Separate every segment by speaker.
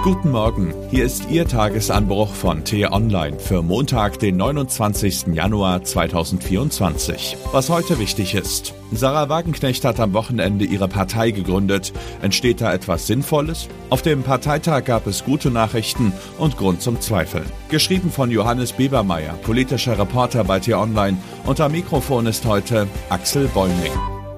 Speaker 1: Guten Morgen, hier ist Ihr Tagesanbruch von T-Online für Montag, den 29. Januar 2024. Was heute wichtig ist: Sarah Wagenknecht hat am Wochenende ihre Partei gegründet. Entsteht da etwas Sinnvolles? Auf dem Parteitag gab es gute Nachrichten und Grund zum Zweifeln. Geschrieben von Johannes Bebermeier, politischer Reporter bei T-Online, und am Mikrofon ist heute Axel Bäumling.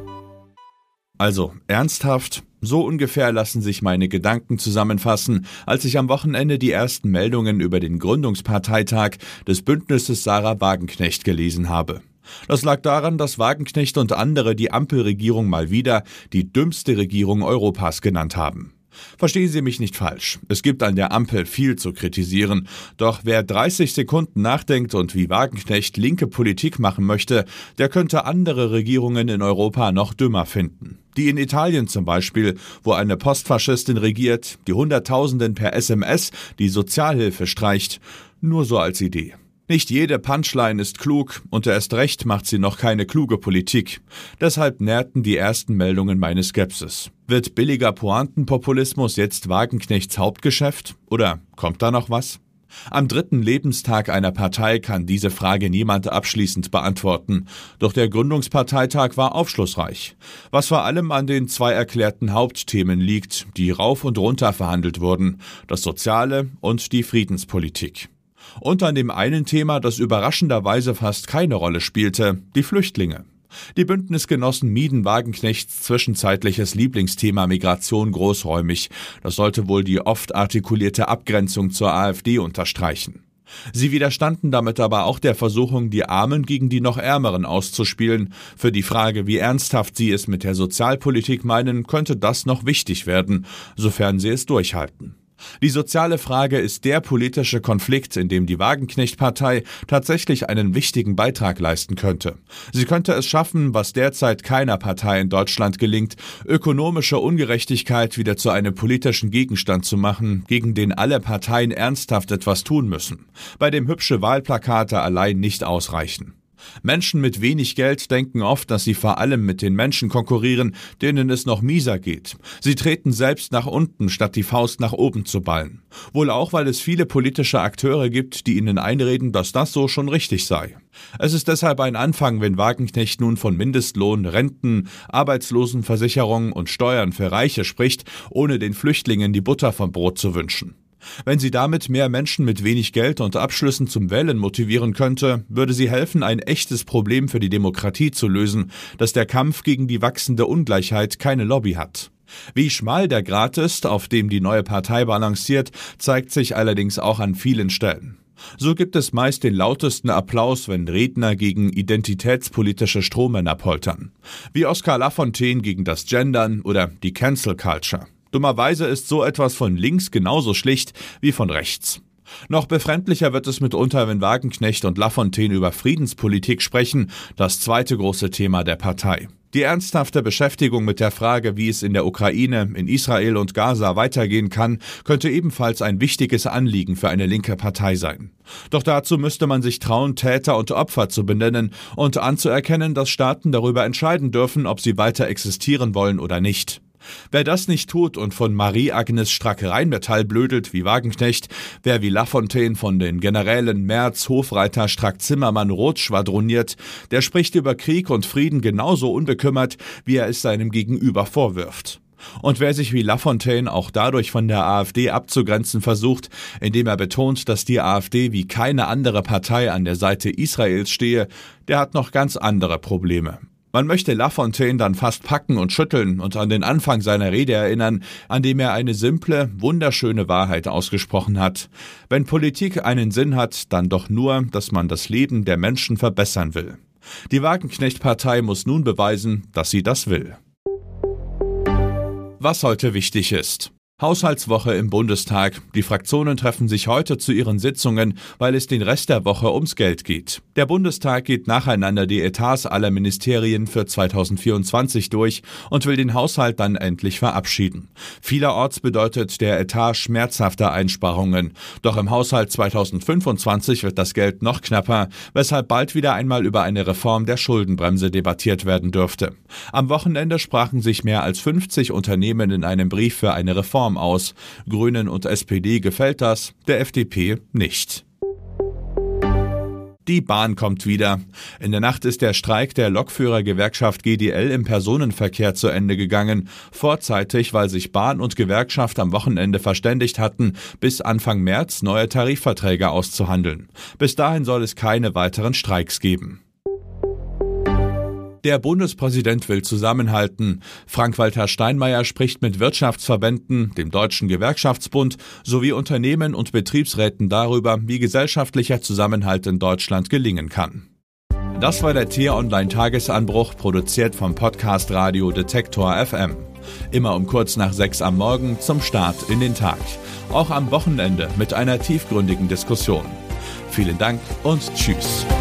Speaker 1: Also, ernsthaft? So ungefähr lassen sich meine Gedanken zusammenfassen, als ich am Wochenende die ersten Meldungen über den Gründungsparteitag des Bündnisses Sarah Wagenknecht gelesen habe. Das lag daran, dass Wagenknecht und andere die Ampelregierung mal wieder die dümmste Regierung Europas genannt haben. Verstehen Sie mich nicht falsch, es gibt an der Ampel viel zu kritisieren, doch wer 30 Sekunden nachdenkt und wie Wagenknecht linke Politik machen möchte, der könnte andere Regierungen in Europa noch dümmer finden. Die in Italien zum Beispiel, wo eine Postfaschistin regiert, die Hunderttausenden per SMS die Sozialhilfe streicht, nur so als Idee. Nicht jede Punchline ist klug und erst recht macht sie noch keine kluge Politik. Deshalb nährten die ersten Meldungen meine Skepsis. Wird billiger Pointenpopulismus jetzt Wagenknechts Hauptgeschäft? Oder kommt da noch was? Am 3. Lebenstag einer Partei kann diese Frage niemand abschließend beantworten. Doch der Gründungsparteitag war aufschlussreich. Was vor allem an den 2 erklärten Hauptthemen liegt, die rauf und runter verhandelt wurden: das Soziale und die Friedenspolitik. Und an dem einen Thema, das überraschenderweise fast keine Rolle spielte: die Flüchtlinge. Die Bündnisgenossen mieden Wagenknechts zwischenzeitliches Lieblingsthema Migration großräumig. Das sollte wohl die oft artikulierte Abgrenzung zur AfD unterstreichen. Sie widerstanden damit aber auch der Versuchung, die Armen gegen die noch Ärmeren auszuspielen. Für die Frage, wie ernsthaft sie es mit der Sozialpolitik meinen, könnte das noch wichtig werden, sofern sie es durchhalten. Die soziale Frage ist der politische Konflikt, in dem die Wagenknecht-Partei tatsächlich einen wichtigen Beitrag leisten könnte. Sie könnte es schaffen, was derzeit keiner Partei in Deutschland gelingt: ökonomische Ungerechtigkeit wieder zu einem politischen Gegenstand zu machen, gegen den alle Parteien ernsthaft etwas tun müssen, bei dem hübsche Wahlplakate allein nicht ausreichen. Menschen mit wenig Geld denken oft, dass sie vor allem mit den Menschen konkurrieren, denen es noch mieser geht. Sie treten selbst nach unten, statt die Faust nach oben zu ballen. Wohl auch, weil es viele politische Akteure gibt, die ihnen einreden, dass das so schon richtig sei. Es ist deshalb ein Anfang, wenn Wagenknecht nun von Mindestlohn, Renten, Arbeitslosenversicherung und Steuern für Reiche spricht, ohne den Flüchtlingen die Butter vom Brot zu wünschen. Wenn sie damit mehr Menschen mit wenig Geld und Abschlüssen zum Wählen motivieren könnte, würde sie helfen, ein echtes Problem für die Demokratie zu lösen, dass der Kampf gegen die wachsende Ungleichheit keine Lobby hat. Wie schmal der Grat ist, auf dem die neue Partei balanciert, zeigt sich allerdings auch an vielen Stellen. So gibt es meist den lautesten Applaus, wenn Redner gegen identitätspolitische Strohmänner poltern. Wie Oskar Lafontaine gegen das Gendern oder die Cancel Culture. Dummerweise ist so etwas von links genauso schlicht wie von rechts. Noch befremdlicher wird es mitunter, wenn Wagenknecht und Lafontaine über Friedenspolitik sprechen, das zweite große Thema der Partei. Die ernsthafte Beschäftigung mit der Frage, wie es in der Ukraine, in Israel und Gaza weitergehen kann, könnte ebenfalls ein wichtiges Anliegen für eine linke Partei sein. Doch dazu müsste man sich trauen, Täter und Opfer zu benennen und anzuerkennen, dass Staaten darüber entscheiden dürfen, ob sie weiter existieren wollen oder nicht. Wer das nicht tut und von Marie-Agnes Strack-Rheinmetall blödelt wie Wagenknecht, wer wie Lafontaine von den Generälen Merz, Hofreiter, Strack-Zimmermann, Roth schwadroniert, der spricht über Krieg und Frieden genauso unbekümmert, wie er es seinem Gegenüber vorwirft. Und wer sich wie Lafontaine auch dadurch von der AfD abzugrenzen versucht, indem er betont, dass die AfD wie keine andere Partei an der Seite Israels stehe, der hat noch ganz andere Probleme. Man möchte Lafontaine dann fast packen und schütteln und an den Anfang seiner Rede erinnern, an dem er eine simple, wunderschöne Wahrheit ausgesprochen hat. Wenn Politik einen Sinn hat, dann doch nur, dass man das Leben der Menschen verbessern will. Die Wagenknecht-Partei muss nun beweisen, dass sie das will. Was heute wichtig ist: Haushaltswoche im Bundestag. Die Fraktionen treffen sich heute zu ihren Sitzungen, weil es den Rest der Woche ums Geld geht. Der Bundestag geht nacheinander die Etats aller Ministerien für 2024 durch und will den Haushalt dann endlich verabschieden. Vielerorts bedeutet der Etat schmerzhafte Einsparungen. Doch im Haushalt 2025 wird das Geld noch knapper, weshalb bald wieder einmal über eine Reform der Schuldenbremse debattiert werden dürfte. Am Wochenende sprachen sich mehr als 50 Unternehmen in einem Brief für eine Reform Reform aus. Grünen und SPD gefällt das, der FDP nicht. Die Bahn kommt wieder. In der Nacht ist der Streik der Lokführergewerkschaft GDL im Personenverkehr zu Ende gegangen. Vorzeitig, weil sich Bahn und Gewerkschaft am Wochenende verständigt hatten, bis Anfang März neue Tarifverträge auszuhandeln. Bis dahin soll es keine weiteren Streiks geben. Der Bundespräsident will zusammenhalten. Frank-Walter Steinmeier spricht mit Wirtschaftsverbänden, dem Deutschen Gewerkschaftsbund sowie Unternehmen und Betriebsräten darüber, wie gesellschaftlicher Zusammenhalt in Deutschland gelingen kann. Das war der T-Online-Tagesanbruch, produziert vom Podcast Radio Detektor FM. Immer um kurz nach 6 am Morgen zum Start in den Tag. Auch am Wochenende mit einer tiefgründigen Diskussion. Vielen Dank und tschüss.